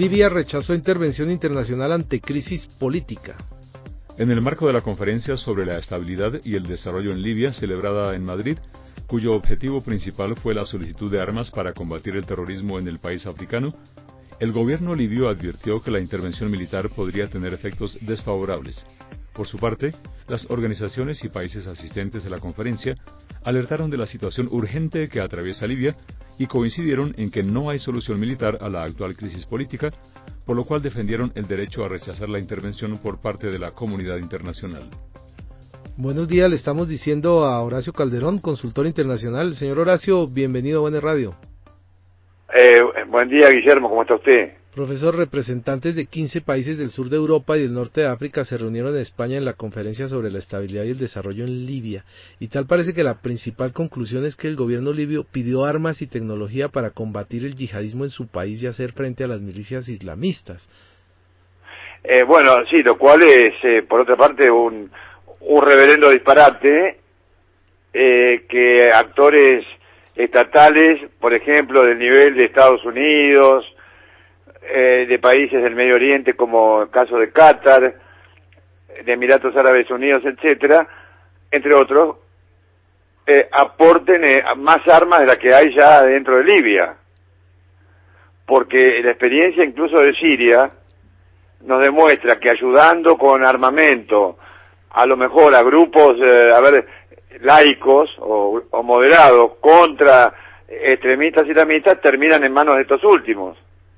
Libia rechazó intervención internacional ante crisis política. En el marco de la conferencia sobre la estabilidad y el desarrollo en Libia, celebrada en Madrid, cuyo objetivo principal fue la solicitud de armas para combatir el terrorismo en el país africano, el gobierno libio advirtió que la intervención militar podría tener efectos desfavorables. Por su parte, las organizaciones y países asistentes a la conferencia alertaron de la situación urgente que atraviesa Libia y coincidieron en que no hay solución militar a la actual crisis política, por lo cual defendieron el derecho a rechazar la intervención por parte de la comunidad internacional. Buenos días, le estamos diciendo a Horacio Calderón, consultor internacional. Señor Horacio, bienvenido a Buena Radio. Buen día, Guillermo, ¿cómo está usted? Profesor, representantes de 15 países del sur de Europa y del norte de África se reunieron en España en la conferencia sobre la estabilidad y el desarrollo en Libia. Y tal parece que la principal conclusión es que el gobierno libio pidió armas y tecnología para combatir el yihadismo en su país y hacer frente a las milicias islamistas. Bueno, sí, lo cual es, por otra parte, un reverendo disparate que actores estatales, por ejemplo, del nivel de Estados Unidos, de países del Medio Oriente como el caso de Qatar, de Emiratos Árabes Unidos, etcétera, entre otros, aporten más armas de las que hay ya dentro de Libia, porque la experiencia incluso de Siria nos demuestra que ayudando con armamento, a lo mejor a grupos, laicos o moderados contra extremistas islamistas, terminan en manos de estos últimos.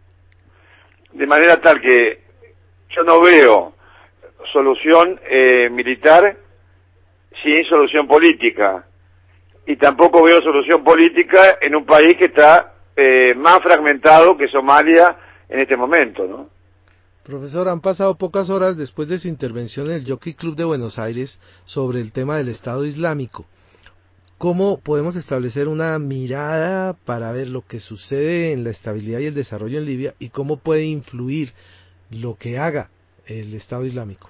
De manera tal que yo no veo solución militar sin solución política, y tampoco veo solución política en un país que está más fragmentado que Somalia en este momento, ¿no? Profesor, han pasado pocas horas después de su intervención en el Jockey Club de Buenos Aires sobre el tema del Estado Islámico. ¿Cómo podemos establecer una mirada para ver lo que sucede en la estabilidad y el desarrollo en Libia y cómo puede influir lo que haga el Estado Islámico?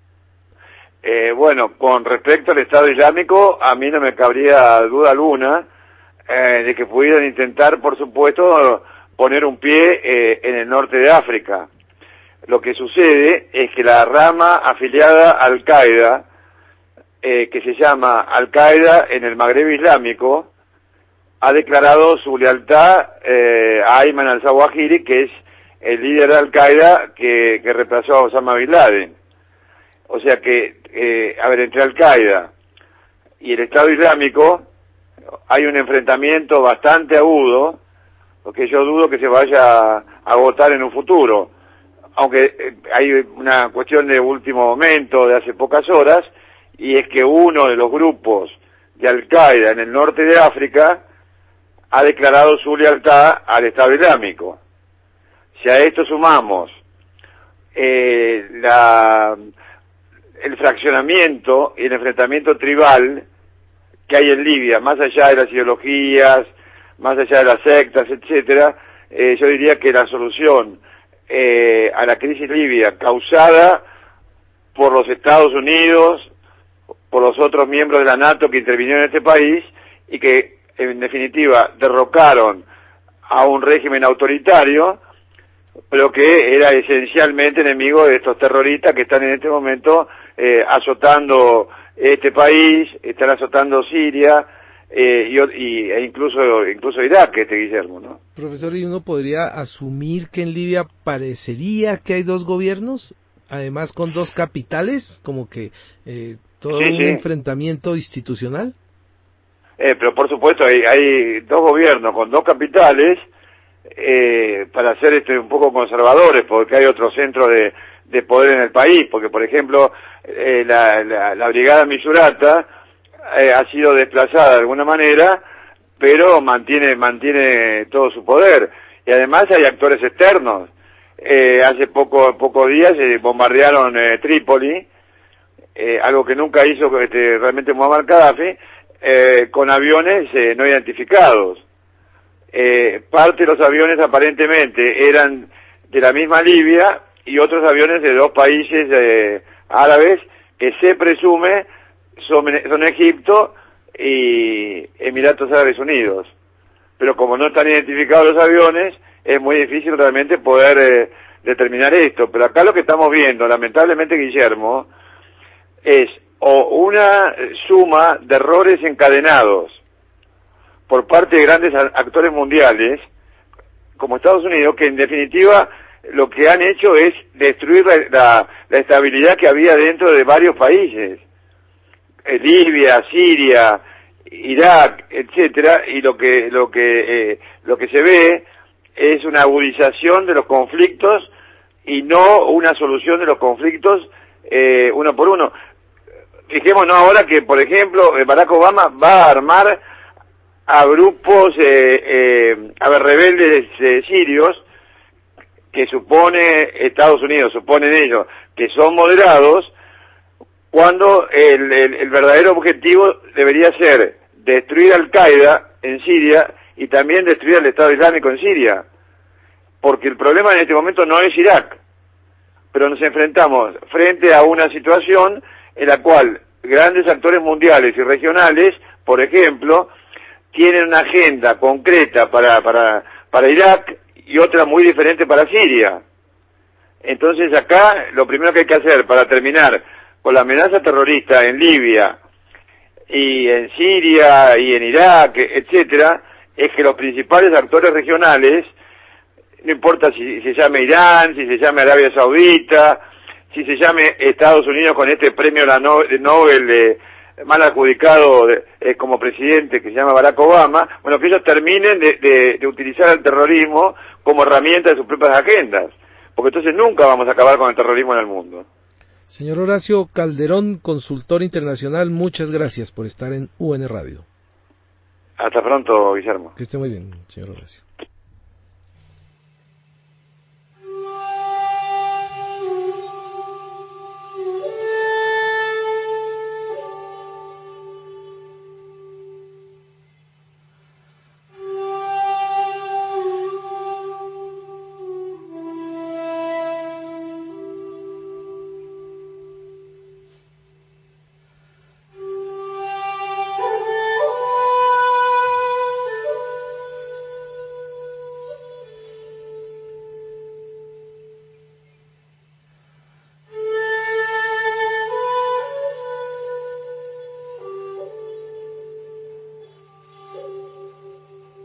Bueno, con respecto al Estado Islámico, a mí no me cabría duda alguna de que pudieran intentar, por supuesto, poner un pie en el norte de África. Lo que sucede es que la rama afiliada a Al-Qaeda, que se llama Al-Qaeda en el Magreb Islámico, ha declarado su lealtad a Ayman al-Zawahiri, que es el líder de Al-Qaeda que reemplazó a Osama Bin Laden. O sea que, entre Al-Qaeda y el Estado Islámico hay un enfrentamiento bastante agudo, porque yo dudo que se vaya a agotar en un futuro. Aunque hay una cuestión de último momento, de hace pocas horas, y es que uno de los grupos de Al-Qaeda en el norte de África ha declarado su lealtad al Estado Islámico. Si a esto sumamos el fraccionamiento y el enfrentamiento tribal que hay en Libia, más allá de las ideologías, más allá de las sectas, etcétera, yo diría que la solución a la crisis libia causada por los Estados Unidos, por los otros miembros de la NATO que intervinieron en este país y que en definitiva derrocaron a un régimen autoritario, pero que era esencialmente enemigo de estos terroristas que están en este momento azotando este país, están azotando Siria, e incluso Irak, Guillermo, ¿no? Profesor, ¿y uno podría asumir que en Libia parecería que hay dos gobiernos, además con dos capitales, como que todo un enfrentamiento institucional? Pero por supuesto hay dos gobiernos con dos capitales, para ser un poco conservadores, porque hay otro centro de poder en el país, porque por ejemplo la brigada Misurata ha sido desplazada de alguna manera, pero mantiene todo su poder, y además hay actores externos. Hace pocos días bombardearon Trípoli, algo que nunca hizo realmente Muammar Gaddafi, con aviones no identificados. Parte de los aviones aparentemente eran de la misma Libia y otros aviones de dos países árabes que se presume son Egipto y Emiratos Árabes Unidos. Pero como no están identificados los aviones, es muy difícil realmente poder determinar esto. Pero acá lo que estamos viendo, lamentablemente, Guillermo, es o una suma de errores encadenados por parte de grandes actores mundiales, como Estados Unidos, que en definitiva lo que han hecho es destruir la estabilidad que había dentro de varios países, Libia, Siria, Irak, etcétera, y lo que se ve es una agudización de los conflictos y no una solución de los conflictos uno por uno. Fijémonos ahora que, por ejemplo, Barack Obama va a armar a grupos, rebeldes sirios, que supone Estados Unidos, suponen ellos, que son moderados, cuando el verdadero objetivo debería ser destruir Al-Qaeda en Siria y también destruir al Estado Islámico en Siria, porque el problema en este momento no es Irak, pero nos enfrentamos frente a una situación en la cual grandes actores mundiales y regionales, por ejemplo, tienen una agenda concreta para Irak y otra muy diferente para Siria. Entonces acá lo primero que hay que hacer para terminar con la amenaza terrorista en Libia y en Siria y en Irak, etcétera, es que los principales actores regionales, no importa si se llame Irán, si se llame Arabia Saudita, si se llame Estados Unidos con este premio Nobel mal adjudicado como presidente, que se llama Barack Obama, bueno, que ellos terminen de utilizar el terrorismo como herramienta de sus propias agendas, porque entonces nunca vamos a acabar con el terrorismo en el mundo. Señor Horacio Calderón, consultor internacional, muchas gracias por estar en UN Radio. Hasta pronto, Guillermo. Que esté muy bien, señor Horacio.